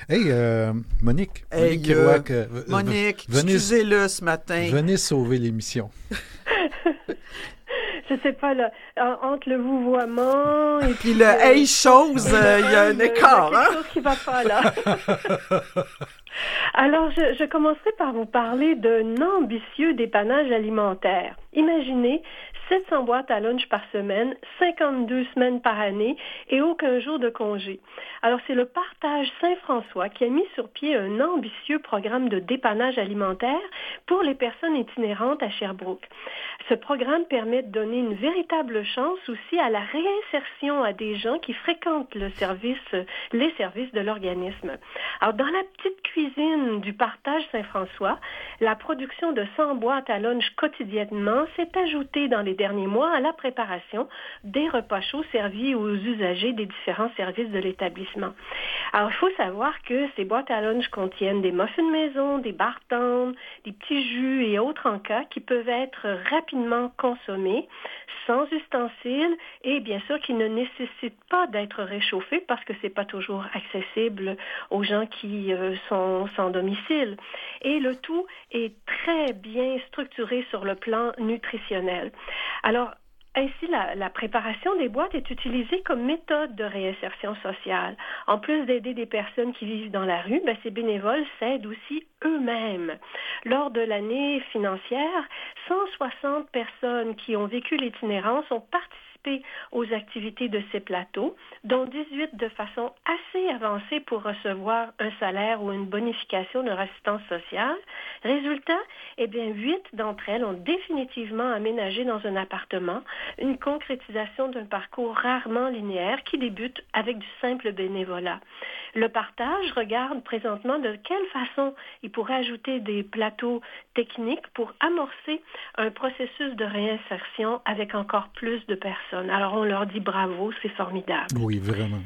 Hey, Monique. Hey, Monique Kerouac, Monique, venez, excusez-le ce matin. venez sauver l'émission. Je sais pas, là, entre le vouvoiement et Puis le hey chose, il y a un écart, il y a quelque hein? chose qui va pas là. Alors, je commencerai par vous parler d'un ambitieux dépannage alimentaire. Imaginez 700 boîtes à lunch par semaine, 52 semaines par année et aucun jour de congé. Alors, c'est le Partage Saint-François qui a mis sur pied un ambitieux programme de dépannage alimentaire pour les personnes itinérantes à Sherbrooke. Ce programme permet de donner une véritable chance aussi à la réinsertion à des gens qui fréquentent les services de l'organisme. Alors, dans la petite cuisine du Partage Saint-François, la production de 100 boîtes à lunch quotidiennement s'est ajoutée dans les derniers mois à la préparation des repas chauds servis aux usagers des différents services de l'établissement. Alors, il faut savoir que ces boîtes à lunch contiennent des muffins maison, des barres tendres, des petits jus et autres encas qui peuvent être rapidement consommés sans ustensiles et bien sûr qui ne nécessitent pas d'être réchauffés parce que c'est pas toujours accessible aux gens qui sont sans domicile. Et le tout est très bien structuré sur le plan nutritionnel. Alors, ainsi, la préparation des boîtes est utilisée comme méthode de réinsertion sociale. En plus d'aider des personnes qui vivent dans la rue, ces bénévoles s'aident aussi eux-mêmes. Lors de l'année financière, 160 personnes qui ont vécu l'itinérance ont participé aux activités de ces plateaux, dont 18 de façon assez avancée pour recevoir un salaire ou une bonification de assistance sociale. Résultat, 8 d'entre elles ont définitivement aménagé dans un appartement, une concrétisation d'un parcours rarement linéaire qui débute avec du simple bénévolat. Le partage regarde présentement de quelle façon il pourrait ajouter des plateaux techniques pour amorcer un processus de réinsertion avec encore plus de personnes. Alors, on leur dit bravo, c'est formidable. Oui, vraiment.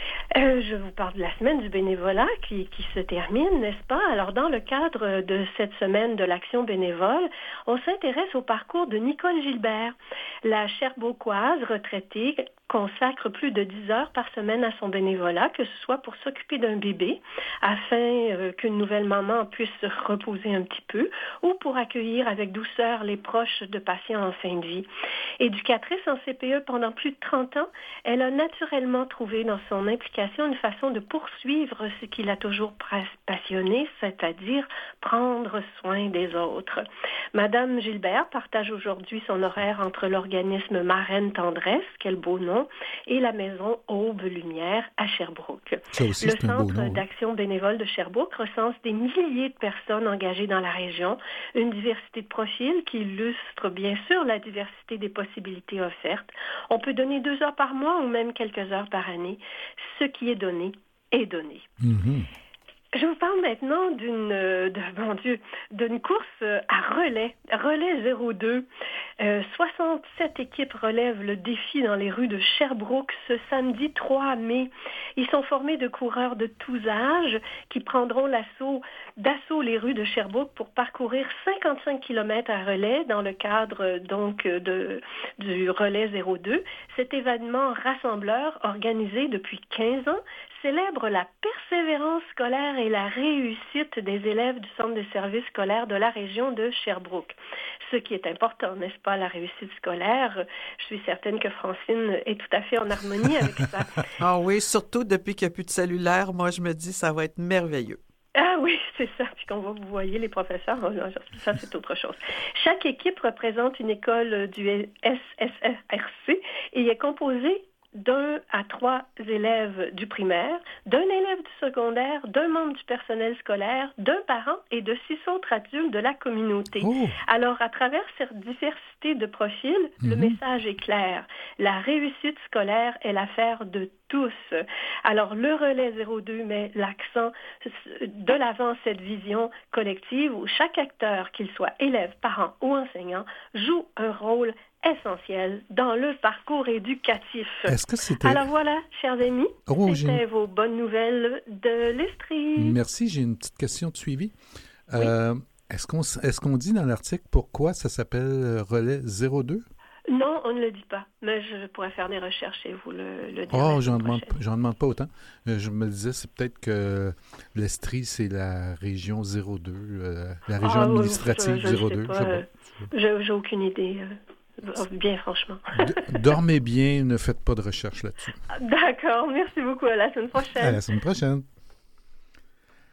Je vous parle de la semaine du bénévolat qui se termine, n'est-ce pas? Alors, dans le cadre de cette semaine de l'action bénévole, on s'intéresse au parcours de Nicole Gilbert. La Sherbrookoise retraitée consacre plus de 10 heures par semaine à son bénévolat, que ce soit pour s'occuper d'un bébé, afin qu'une nouvelle maman puisse se reposer un petit peu, ou pour accueillir avec douceur les proches de patients en fin de vie. Éducatrice en CPE pendant plus de 30 ans, elle a naturellement trouvé dans son implication une façon de poursuivre ce qui l'a toujours passionné, c'est-à-dire prendre soin des autres. Madame Gilbert partage aujourd'hui son horaire entre l'organisme Marraine Tendresse, quel beau nom, et la maison Aube-Lumière à Sherbrooke. Ça aussi, Le c'est un beau Centre nom. d'action bénévole de Sherbrooke recense des milliers de personnes engagées dans la région, une diversité de profils qui illustre bien sûr la diversité des possibilités offertes. On peut donner 2 heures par mois ou même quelques heures par année. Ce qui est donné est donné. Mm-hmm. Je vous parle maintenant d'une course à relais 02. 67 équipes relèvent le défi dans les rues de Sherbrooke ce samedi 3 mai. Ils sont formés de coureurs de tous âges qui prendront d'assaut les rues de Sherbrooke pour parcourir 55 km à relais dans le cadre du relais 02. Cet événement rassembleur organisé depuis 15 ans célèbre la persévérance scolaire et la réussite des élèves du centre de services scolaires de la région de Sherbrooke. Ce qui est important, n'est-ce pas, la réussite scolaire. Je suis certaine que Francine est tout à fait en harmonie avec ça. Ah oui, surtout depuis qu'il n'y a plus de cellulaire, moi je me dis ça va être merveilleux. Ah oui, c'est ça. Puis quand vous voyez les professeurs, ça c'est autre chose. Chaque équipe représente une école du SSRC et est composée d'1 à 3 élèves du primaire, d'un élève du secondaire, d'un membre du personnel scolaire, d'un parent et de 6 autres adultes de la communauté. Oh. Alors, à travers cette diversité de profils, le message est clair. La réussite scolaire est l'affaire de tous. Alors, le relais 02 met l'accent de l'avant cette vision collective où chaque acteur, qu'il soit élève, parent ou enseignant, joue un rôle essentiel dans le parcours éducatif. Est-ce que c'était... Alors voilà, chers amis, Oh, c'était vos bonnes nouvelles de l'Estrie. Merci, j'ai une petite question de suivi. Oui. Est-ce qu'on dit dans l'article pourquoi ça s'appelle Relais 02? Non, on ne le dit pas, mais je pourrais faire des recherches et vous le dire. Oh, j'en demande pas autant. Je me disais, c'est peut-être que l'Estrie, c'est la région 02, la région administrative je 02. sais pas. J'ai aucune idée, bien franchement. Dormez bien, ne faites pas de recherche là-dessus. D'accord, merci beaucoup, à la semaine prochaine. À la semaine prochaine.